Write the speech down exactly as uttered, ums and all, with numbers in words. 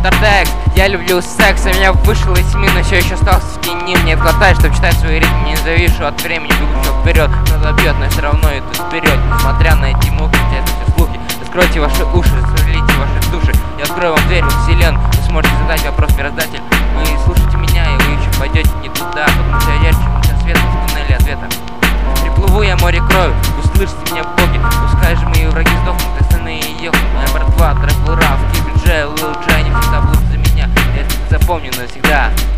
Тартекс, я люблю секс, а меня вышел из тьмы, но все еще остался в тени. Мне хватает, чтобы читать свои ритмы, не завишу от времени, бегу вперед. Надо бьет, но все равно иду вперед. Несмотря на эти муки, хотя это все слухи. Раскройте ваши уши, засверлите ваши души. Я открою вам дверь во вселенную. Вы сможете задать вопрос, мироздатель. Вы слушайте меня, и вы еще пойдете не туда, потому что я ярче, чем свет в туннеле ответа. Приплыву я море крови, услышите меня, боги. Пускай же мои враги сдохнут, остальные ехнут. Моя братва, Трэфл Раф, Кибин Джей, Лил Джей, они всегда будут за меня. Я это запомню навсегда.